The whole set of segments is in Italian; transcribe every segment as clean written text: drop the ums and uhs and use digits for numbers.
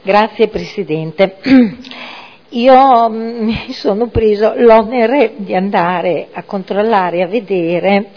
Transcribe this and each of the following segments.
Grazie Presidente. Io mi sono preso l'onere di andare a controllare e a vedere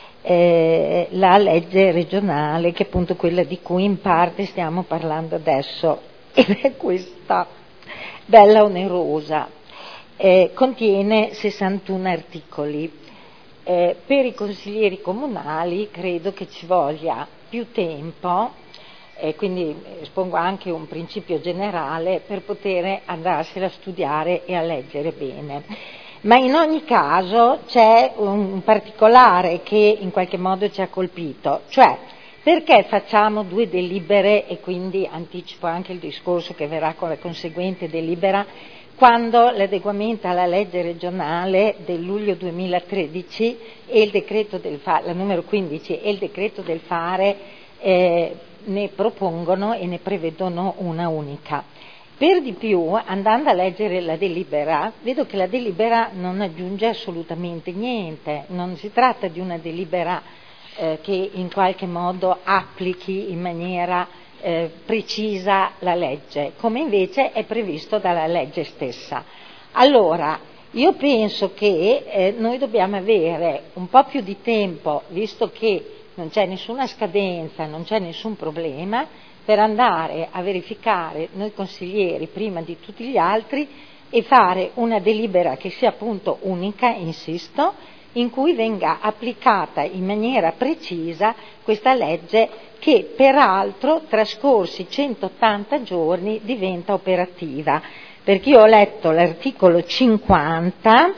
la legge regionale, che è appunto quella di cui in parte stiamo parlando adesso, ed è questa bella onerosa. Contiene 61 articoli. Per i consiglieri comunali credo che ci voglia più tempo, quindi espongo anche un principio generale per poter andarsela a studiare e a leggere bene. Ma in ogni caso c'è un particolare che in qualche modo ci ha colpito, cioè perché facciamo due delibere, e quindi anticipo anche il discorso che verrà con la conseguente delibera, quando l'adeguamento alla legge regionale del luglio 2013 e il decreto la numero 15 e il decreto del fare ne propongono e ne prevedono una unica. Per di più, andando a leggere la delibera, vedo che la delibera non aggiunge assolutamente niente, non si tratta di una delibera che in qualche modo applichi in maniera precisa la legge, come invece è previsto dalla legge stessa. Allora, io penso che noi dobbiamo avere un po' più di tempo, visto che non c'è nessuna scadenza, non c'è nessun problema, per andare a verificare noi consiglieri prima di tutti gli altri e fare una delibera che sia appunto unica, insisto, in cui venga applicata in maniera precisa questa legge che peraltro trascorsi 180 giorni diventa operativa, perché io ho letto l'articolo 50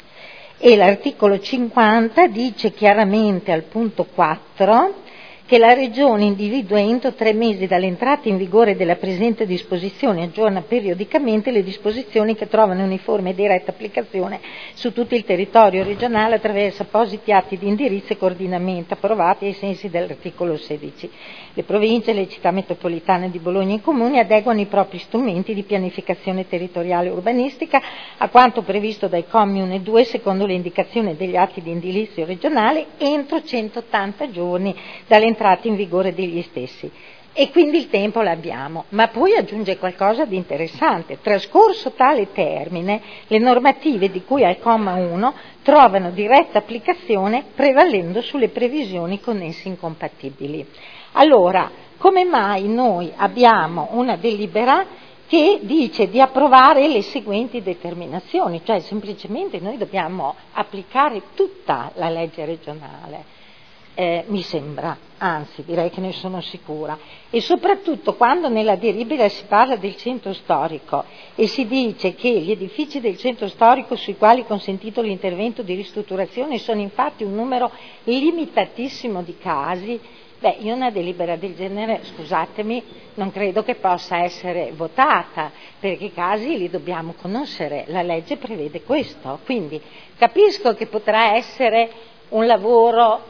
e l'articolo 50 dice chiaramente al punto 4 che la Regione individua entro 3 mesi dall'entrata in vigore della presente disposizione, aggiorna periodicamente le disposizioni che trovano uniforme e diretta applicazione su tutto il territorio regionale attraverso appositi atti di indirizzo e coordinamento approvati ai sensi dell'articolo 16. Le province e le città metropolitane di Bologna e i comuni adeguano i propri strumenti di pianificazione territoriale e urbanistica a quanto previsto dai commi 1 e 2 secondo le indicazioni degli atti di indirizzo regionale entro 180 giorni dall'entrata in vigore degli stessi. E quindi il tempo l'abbiamo, ma poi aggiunge qualcosa di interessante. Trascorso tale termine, le normative di cui al comma 1 trovano diretta applicazione prevalendo sulle previsioni connesse incompatibili. Allora, come mai noi abbiamo una delibera che dice di approvare le seguenti determinazioni? Cioè semplicemente noi dobbiamo applicare tutta la legge regionale. Mi sembra, anzi direi che ne sono sicura, e soprattutto quando nella delibera si parla del centro storico e si dice che gli edifici del centro storico sui quali è consentito l'intervento di ristrutturazione sono infatti un numero limitatissimo di casi, io una delibera del genere, scusatemi, non credo che possa essere votata, perché i casi li dobbiamo conoscere, la legge prevede questo, quindi capisco che potrà essere un lavoro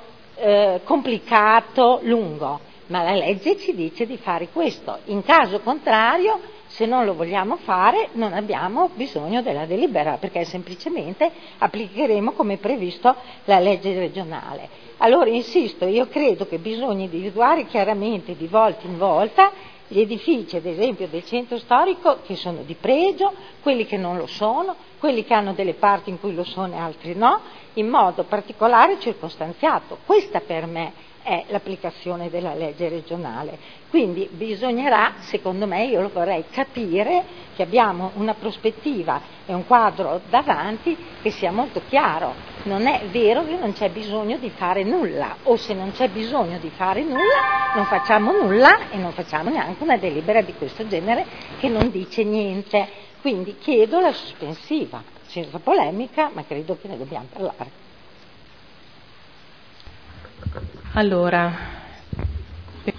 complicato, lungo, ma la legge ci dice di fare questo. In caso contrario, se non lo vogliamo fare, non abbiamo bisogno della delibera, perché semplicemente applicheremo come previsto la legge regionale. Allora, insisto, io credo che bisogna individuare chiaramente di volta in volta gli edifici, ad esempio del centro storico, che sono di pregio, quelli che non lo sono, quelli che hanno delle parti in cui lo sono e altri no, in modo particolare circostanziato. Questa per me è l'applicazione della legge regionale. Quindi bisognerà, secondo me, io lo vorrei capire, che abbiamo una prospettiva e un quadro davanti che sia molto chiaro. Non è vero che non c'è bisogno di fare nulla, o se non c'è bisogno di fare nulla, non facciamo nulla e non facciamo neanche una delibera di questo genere che non dice niente. Quindi chiedo la sospensiva, senza polemica, ma credo che ne dobbiamo parlare. Allora,